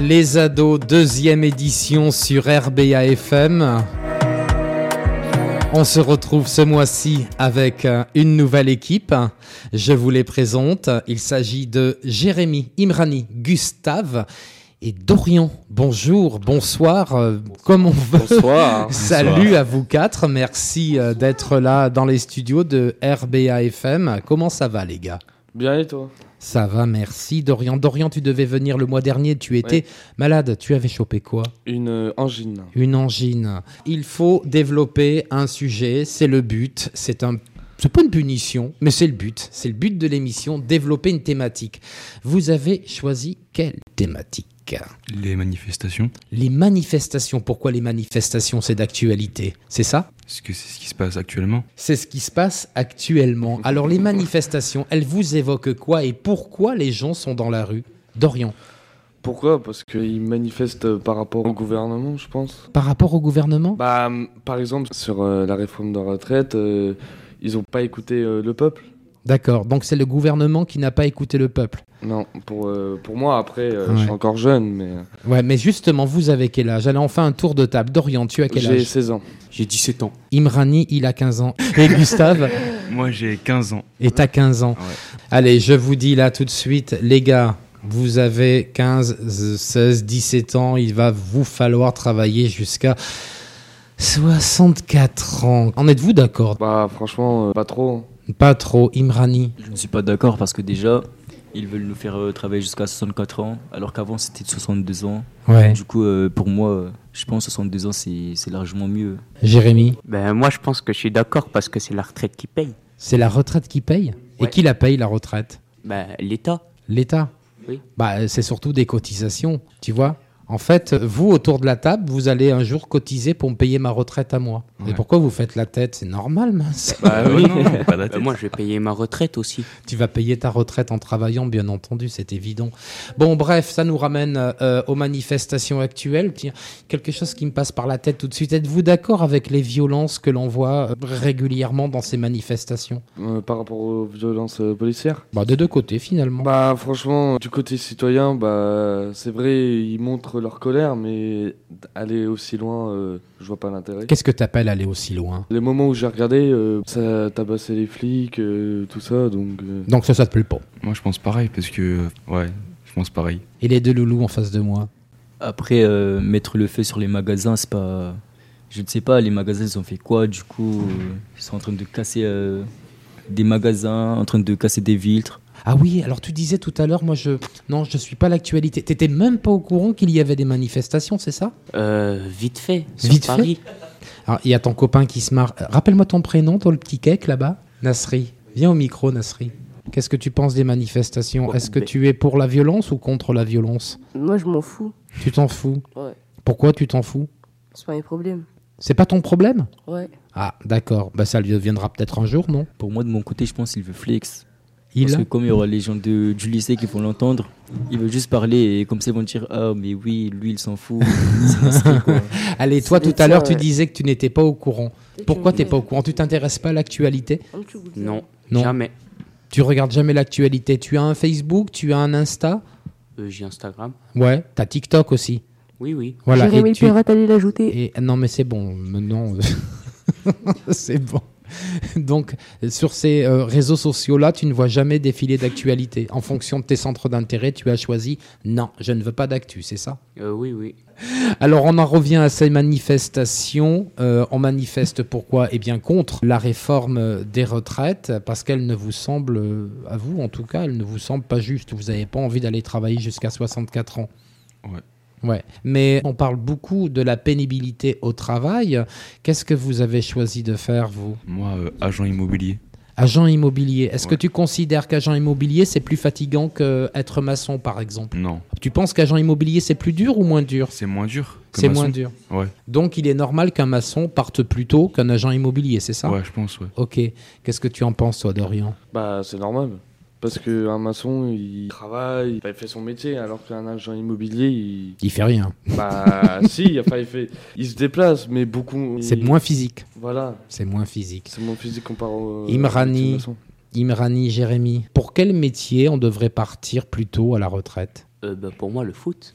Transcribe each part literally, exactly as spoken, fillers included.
Les ados, deuxième édition sur R B A F M. On se retrouve ce mois-ci avec une nouvelle équipe. Je vous les présente. Il s'agit de Jérémy, Imrani, Gustave et Dorian. Bonjour, bonsoir, euh, comme on veut. Bonsoir. Salut Bonsoir. à vous quatre. Merci euh, d'être là dans les studios de R B A F M. Comment ça va, les gars ? Bien, et toi ? Ça va, merci. Dorian, Dorian, tu devais venir le mois dernier. Tu étais Ouais. malade. Tu avais chopé quoi ? Une euh, angine. Une angine. Il faut développer un sujet, c'est le but. C'est un, c'est pas une punition, mais c'est le but. C'est le but de l'émission, développer une thématique. Vous avez choisi quelle thématique ? Les manifestations. Les manifestations. Pourquoi les manifestations ? C'est d'actualité. C'est ça ? Est-ce que c'est ce qui se passe actuellement ? C'est ce qui se passe actuellement. Alors les manifestations, elles vous évoquent quoi et pourquoi les gens sont dans la rue ? Dorian. Pourquoi ? Parce qu'ils manifestent par rapport au gouvernement, je pense. Par rapport au gouvernement ? Bah, m- par exemple, sur euh, la réforme de la retraite, euh, ils n'ont pas écouté euh, le peuple. D'accord. Donc c'est le gouvernement qui n'a pas écouté le peuple. Non, pour, euh, pour moi, après, euh, Ouais. je suis encore jeune, mais euh, Ouais, mais justement, vous avez quel âge ? Allez, on fait un tour de table. Dorian, tu as quel j'ai âge ? seize ans. J'ai dix-sept ans. Imrani, il a quinze ans. Et Gustave, Moi, j'ai quinze ans. et t'as quinze ans. Ouais. Allez, je vous dis là tout de suite, les gars, vous avez quinze, seize, dix-sept ans. Il va vous falloir travailler jusqu'à soixante-quatre ans. En êtes-vous d'accord ? Bah, franchement, euh, pas trop. hein. Pas trop. Imrani. Je ne suis pas d'accord parce que déjà, ils veulent nous faire euh, travailler jusqu'à soixante-quatre ans, alors qu'avant c'était de soixante-deux ans. Ouais. Du coup, euh, pour moi, euh, je pense que soixante-deux ans, c'est c'est largement mieux. Jérémy. Ben, moi, je pense que je suis d'accord parce que c'est la retraite qui paye. C'est la retraite qui paye ? Et Ouais. qui la paye, la retraite ? Ben, l'État. L'État. Oui. Bah, c'est surtout des cotisations, tu vois. En fait, vous, autour de la table, vous allez un jour cotiser pour me payer ma retraite à moi. Et Ouais. pourquoi vous faites la tête ? C'est normal, mince. Bah Euh, oui. non, non, pas la Ben, tête. moi, je vais payer ma retraite aussi. Tu vas payer ta retraite en travaillant, bien entendu, c'est évident. Bon, bref, ça nous ramène euh, aux manifestations actuelles. Tiens, quelque chose qui me passe par la tête tout de suite. Êtes-vous d'accord avec les violences que l'on voit euh, régulièrement dans ces manifestations ? Euh, par rapport aux violences euh, policières. Bah, de deux côtés, finalement. Bah, franchement, du côté citoyen, bah, c'est vrai, ils montrent leur colère, mais aller aussi loin, euh, je vois pas l'intérêt. Qu'est-ce que t'appelles aller aussi loin ? Les moments où j'ai regardé, euh, ça tabassait les flics, euh, tout ça, donc... euh, Donc ça, ça te plaît pas. Moi, je pense pareil, parce que... euh, Ouais, je pense pareil. Et les deux loulous en face de moi ? Après, euh, mettre le feu sur les magasins, c'est pas. Je ne sais pas, les magasins, ils ont fait quoi Du coup, euh, ils sont en train de casser euh, des magasins, en train de casser des vitres. Ah oui, alors tu disais tout à l'heure, moi je... Non, je suis pas l'actualité. T'étais même pas au courant qu'il y avait des manifestations, c'est ça ? Euh, vite fait, sur Vite fait Paris. Alors, il y a ton copain qui se marre. Euh, Rappelle-moi ton prénom, toi, le petit cake là-bas. Nasri. Viens au micro, Nasri. Qu'est-ce que tu penses des manifestations ? Ouais, Est-ce que ben- tu es pour la violence ou contre la violence ? Moi, je m'en fous. Tu t'en fous ? Ouais. Pourquoi tu t'en fous ? C'est pas mes problèmes. C'est pas ton problème ? Ouais. Ah, d'accord. Bah, ça lui viendra peut-être un jour, non ? Pour moi, de mon côté, je pense qu'il veut flex. Il Parce que comme il y aura les gens de, du lycée qui vont l'entendre, il veut juste parler et comme ça ils vont dire ah mais oui lui il s'en fout. C'est inscrit, quoi. Allez, toi, C'est tout à l'heure, ça, tu ouais. disais que tu n'étais pas au courant. Et Pourquoi tu t'es me pas au dis- courant ? Tu t'intéresses pas à l'actualité ? Un petit goût de Non, Non. jamais. Tu regardes jamais l'actualité. Tu as un Facebook, tu as un Insta ? Euh, j'ai Instagram. Ouais. T'as TikTok aussi. Oui, oui. Voilà. Jérémy Et le tu- pirate, allez l'ajouter. Et non, mais c'est bon. Non, c'est bon. Donc, sur ces euh, réseaux sociaux-là, tu ne vois jamais défiler d'actualité. En fonction de tes centres d'intérêt, tu as choisi non, je ne veux pas d'actu, c'est ça ? Euh, oui, oui. Alors, on en revient à ces manifestations. Euh, on manifeste pourquoi ? Eh bien, contre la réforme des retraites, parce qu'elle ne vous semble, euh, à vous en tout cas, elle ne vous semble pas juste. Vous n'avez pas envie d'aller travailler jusqu'à soixante-quatre ans. Ouais. Ouais, mais on parle beaucoup de la pénibilité au travail. Qu'est-ce que vous avez choisi de faire, vous ? Moi, euh, agent immobilier. Agent immobilier. Est-ce que Ouais. tu considères qu'agent immobilier, c'est plus fatigant qu'être maçon, par exemple ? Non, Tu penses qu'agent immobilier, c'est plus dur ou moins dur ? c'est moins dur. que C'est maçon. moins dur. Ouais, Donc, il est normal qu'un maçon parte plus tôt qu'un agent immobilier, c'est ça ? ouais, je pense, ouais. Ok. Qu'est-ce que tu en penses, toi, Dorian ? Bah, c'est normal. Parce qu'un maçon, il travaille, il fait son métier, alors qu'un agent immobilier, il... Il fait rien. Bah, si, enfin, il fait... Il se déplace, mais beaucoup... C'est il- moins physique. Voilà, C'est moins physique. c'est mon physique comparé au... Imrani. au maçon. Imrani, Jérémy, pour quel métier on devrait partir plus tôt à la retraite ? Euh, bah, pour moi, le foot.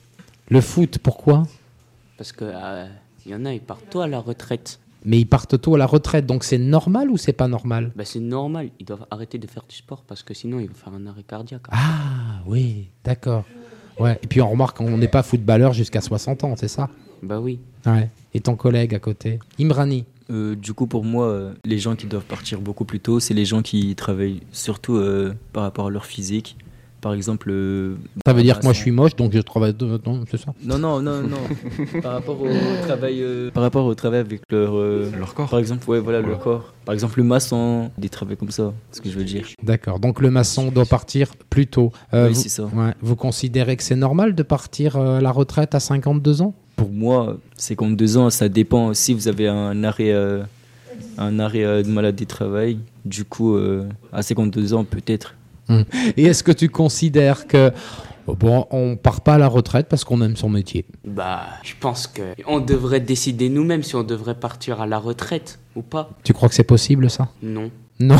Le foot, pourquoi? Parce que euh, y en a, ils partent tôt à la retraite. Mais ils partent tôt à la retraite, donc c'est normal ou c'est pas normal? Bah, c'est normal, ils doivent arrêter de faire du sport parce que sinon ils vont faire un arrêt cardiaque. Ah oui, d'accord. Ouais. Et puis on remarque qu'on n'est pas footballeur jusqu'à soixante ans, c'est ça? Bah oui. Ouais. Et ton collègue à côté? Imrani? Euh, du coup, pour moi, euh, les gens qui doivent partir beaucoup plus tôt, c'est les gens qui travaillent surtout euh, par rapport à leur physique. Par exemple... euh, Ça veut dire que moi je maçon. suis moche, donc je travaille... Non, c'est ça? Non, non, non, non. par rapport au travail, euh, par rapport au travail avec leur, euh, Leur corps. par exemple, ouais, voilà, Ouais. leur corps. Par exemple, le maçon, des travaux comme ça, c'est ce que je veux dire. D'accord, donc le maçon doit partir plus tôt. Euh, Oui, vous, c'est ça. ouais, vous considérez que c'est normal de partir euh, à la retraite à cinquante-deux ans? Pour moi, cinquante-deux ans, ça dépend. Si vous avez un arrêt, euh, un arrêt euh, de maladie de travail, du coup, euh, à cinquante-deux ans, peut-être. Et est-ce que tu considères que oh, bon, on part pas à la retraite parce qu'on aime son métier? Bah, je pense que on devrait décider nous-mêmes si on devrait partir à la retraite ou pas. Tu crois que c'est possible ça? Non. Non.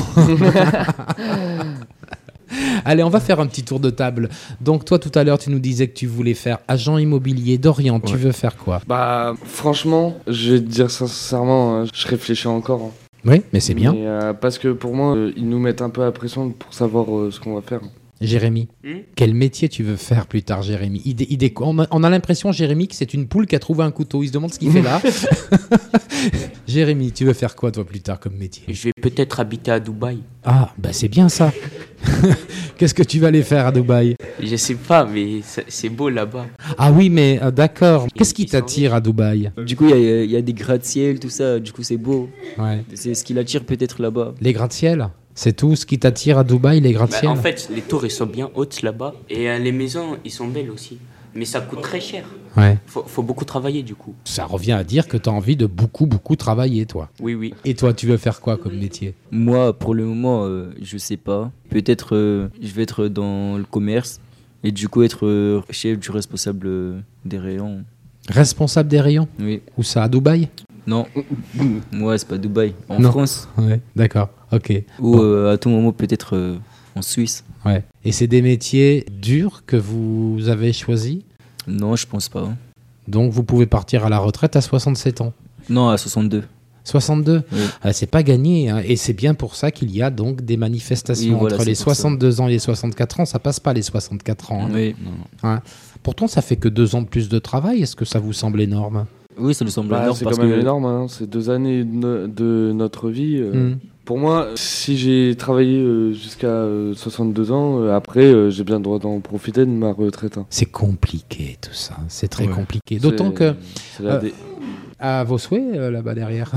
Allez, on va faire un petit tour de table. Donc toi tout à l'heure tu nous disais que tu voulais faire agent immobilier. Dorian, tu Ouais. veux faire quoi? Bah, franchement, je vais te dire sincèrement, hein, je réfléchis encore. hein. Oui, mais c'est bien. Mais, euh, parce que pour moi, euh, ils nous mettent un peu la pression pour savoir euh, ce qu'on va faire. Jérémy, Hmm quel métier tu veux faire plus tard, Jérémy? Idée, idée, on a, on a l'impression, Jérémy, que c'est une poule qui a trouvé un couteau. Il se demande ce qu'il fait là. Jérémy, tu veux faire quoi toi plus tard comme métier? Je vais peut-être habiter à Dubaï. Ah, bah c'est bien ça. Qu'est-ce que tu vas aller faire à Dubaï? Je sais pas, mais c'est c'est beau là-bas. Ah oui, mais euh, d'accord. Qu'est-ce qui t'attire à Dubaï? Du coup, il y a, il y a des gratte-ciel, tout ça. Du coup, c'est beau. Ouais. C'est ce qui l'attire peut-être là-bas. Les gratte-ciel? C'est tout ce qui t'attire à Dubaï, les Bah, gratte-ciel? en fait, les tours, ils sont bien hautes là-bas. Et euh, les maisons, ils sont belles aussi. Mais ça coûte très cher. Ouais. Faut, faut beaucoup travailler du coup. Ça revient à dire que tu as envie de beaucoup, beaucoup travailler, toi. Oui, oui. Et toi, tu veux faire quoi comme métier? Moi, pour le moment, euh, je sais pas. Peut-être euh, je vais être dans le commerce et du coup être euh, chef du responsable euh, des rayons. Responsable des rayons? Oui. Où ça, à Dubaï? Non. Moi, c'est pas Dubaï. En Non. France. Ouais, d'accord. Ok. Ou Bon. euh, à tout moment, peut-être euh, en Suisse. Ouais. Et c'est des métiers durs que vous avez choisis? Non, je pense pas. Donc vous pouvez partir à la retraite à soixante-sept ans. Non, à soixante-deux. soixante-deux? Oui. Ah, c'est pas gagné, hein. Et c'est bien pour ça qu'il y a donc des manifestations. Oui, voilà, entre c'est les pour ça. soixante-deux ans et les soixante-quatre ans, ça passe pas les soixante-quatre ans. hein. Oui. Non, non. Pourtant, ça fait que deux ans de plus de travail. Est-ce que ça vous semble énorme? Oui, ça nous semble Bah, énorme c'est parce quand même que énorme, hein. C'est deux années de, no- de notre vie. euh. Hmm. Pour moi, si j'ai travaillé euh, jusqu'à euh, soixante-deux ans, euh, après, euh, j'ai bien le droit d'en profiter de ma retraite. hein. C'est compliqué tout ça. C'est très Ouais. compliqué. D'autant C'est- que c'est la euh, dé- à vos souhaits euh, là-bas derrière.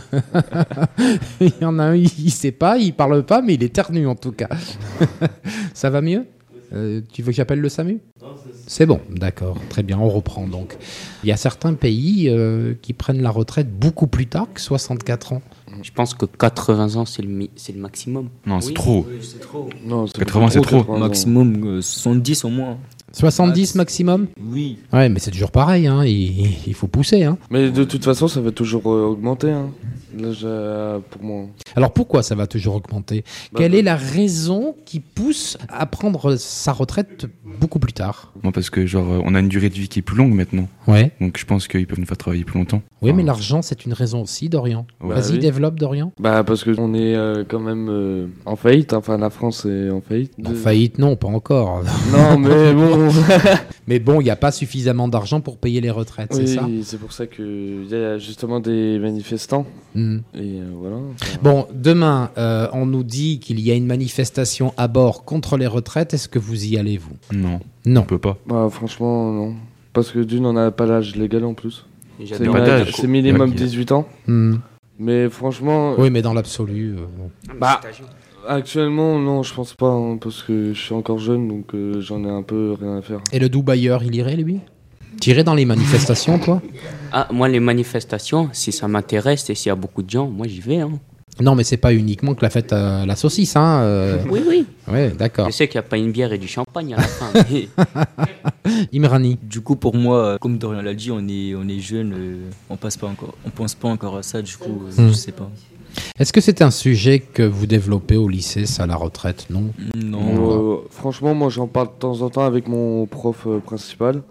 Il y en a un, il, il sait pas, il parle pas, mais il éternue en tout cas. Ça va mieux? Euh, tu veux que j'appelle le SAMU? C'est bon, d'accord, très bien, on reprend donc. Il y a certains pays euh, qui prennent la retraite beaucoup plus tard que soixante-quatre ans. Je pense que quatre-vingts ans, c'est le, mi- c'est le maximum. Non, c'est Oui. trop. Non, c'est quatre-vingts, beaucoup c'est trop. quatre-vingts ans. maximum euh, soixante-dix au moins. soixante-dix maximum? Oui. Ouais, mais c'est toujours pareil, hein, il, il faut pousser. Hein. Mais de toute façon, ça va toujours euh, augmenter. Hein. Là, j'ai- pour moi. Alors pourquoi ça va toujours augmenter? Bah, Quelle bah. est la raison qui pousse à prendre sa retraite beaucoup plus tard? Moi, parce que, genre, euh, on a une durée de vie qui est plus longue maintenant. Ouais. Donc, je pense qu'ils peuvent nous faire travailler plus longtemps. Oui, Enfin, mais l'argent, c'est une raison aussi, Dorian. Ouais. Vas-y, oui. développe, Dorian. Bah, parce qu'on est euh, quand même euh, en faillite. Enfin, la France est en faillite. En De- faillite, non, pas encore. Non, mais bon. Mais bon, il n'y a pas suffisamment d'argent pour payer les retraites, c'est ça? Oui, c'est pour ça qu'il y a justement des manifestants. Hmm. Et euh, voilà. Enfin, Bon, demain, euh, on nous dit qu'il y a une manifestation à bord contre les retraites. Est-ce que vous y allez, vous? Non, Non. on peut pas. bah, franchement, non. Parce que d'une, on n'a pas l'âge légal en plus. Et C'est j'adore pas le d'âge. taco. c'est minimum Ok. dix-huit ans. Hmm. Mais franchement, Oui, mais dans l'absolu. euh, bon. Ah, mais Bah. c'est âgé. actuellement, non, je pense pas. hein, parce que je suis encore jeune, donc euh, j'en ai un peu rien à faire. Et le Dubailleur, il irait, lui? T'irais dans les manifestations, toi? Ah, moi, les manifestations, si ça m'intéresse et s'il y a beaucoup de gens, moi, j'y vais. Hein. Non, mais c'est pas uniquement que la fête à la saucisse, hein. euh, Oui, oui. Ouais, d'accord. Je sais qu'il n'y a pas une bière et du champagne à la fin. mais- Imrani. Du coup, pour moi, euh, comme Dorian l'a dit, on est, on est jeune, euh, on passe pas encore, on pense pas encore à ça. Du coup, euh, Hmm. je sais pas. Est-ce que c'est un sujet que vous développez au lycée, ça, la retraite? Non. Non. Euh, franchement, moi, j'en parle de temps en temps avec mon prof euh, principal.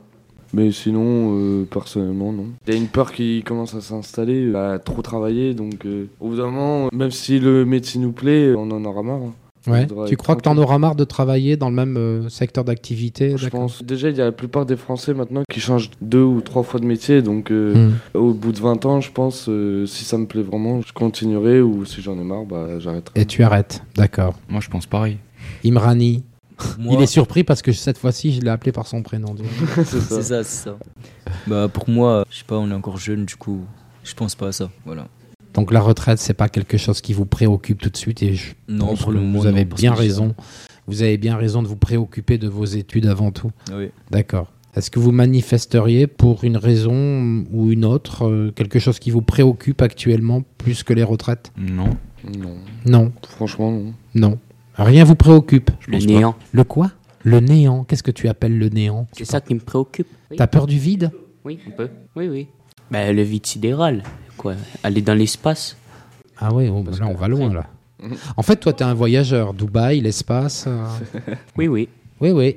Mais sinon, euh, personnellement, non. Il y a une peur qui commence à s'installer, à trop travailler, donc euh, au bout d'un moment, même si le métier nous plaît, on en aura marre. Hein. Ouais. Tu crois que tu en auras marre de travailler dans le même euh, secteur d'activité? Je pense. Déjà, il y a la plupart des Français maintenant qui changent deux ou trois fois de métier. Donc, euh, mm. au bout de vingt ans, je pense, euh, si ça me plaît vraiment, je continuerai. Ou si j'en ai marre, bah, j'arrêterai. Et tu arrêtes, d'accord. Moi, je pense pareil. Imrani, Moi, il est surpris parce que cette fois-ci, je l'ai appelé par son prénom. c'est ça. c'est ça, c'est ça. Bah, pour moi, je sais pas, on est encore jeune, du coup, je pense pas à ça. Voilà. Donc la retraite, c'est pas quelque chose qui vous préoccupe tout de suite et je non, pense pour que le moment, vous avez non, bien raison. Vous avez bien raison de vous préoccuper de vos études avant tout. Oui. D'accord. Est-ce que vous manifesteriez pour une raison ou une autre, euh, quelque chose qui vous préoccupe actuellement plus que les retraites? Non. Non. Non. Franchement, non. Non. Rien vous préoccupe? Le néant. Le quoi? Le néant. Qu'est-ce que tu appelles le néant? C'est ça qui me préoccupe. Oui. T'as peur du vide? Oui, un peu. Oui, oui. Bah, le vide sidéral. Quoi, aller dans l'espace. Ah oui, oh, là on va loin là. En fait, toi, t'es un voyageur. Dubaï, l'espace. Euh... Oui, oui. Oui, oui.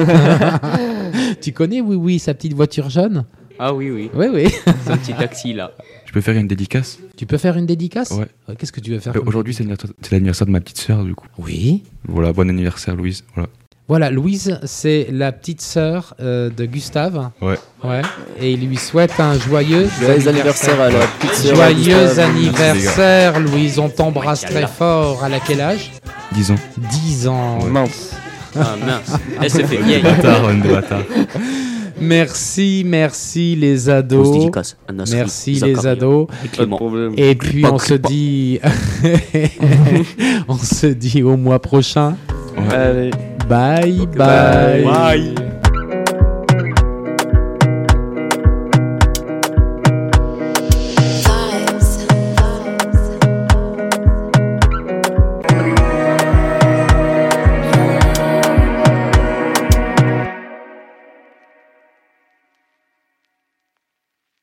Tu connais, oui, oui, sa petite voiture jaune? Ah oui, oui. Oui, oui. Son petit taxi là. Je peux faire une dédicace? Tu peux faire une dédicace? Ouais. Qu'est-ce que tu veux faire? Euh, Aujourd'hui, c'est l'anniversaire- c'est l'anniversaire de ma petite sœur, du coup. Oui. Voilà, bon anniversaire, Louise. Voilà. Voilà, Louise, c'est la petite sœur euh, de Gustave. Ouais. Ouais. Et il lui souhaite un joyeux, Joyeux anniversaire à la petite sœur. Joyeux anniversaire, Louise. On t'embrasse très fort. À la quel âge? dix ans. dix ans. Mince. Ah mince. Elle se fait vieille. Bâtard, on est des bâtards. Merci, merci les Grosse ados. dédicace à Nasri, Merci Zakaria les ados. et Pas de Clément. problème. Et puis on se dit, on se dit au mois prochain. Ouais. Allez. Bye bye. Bye.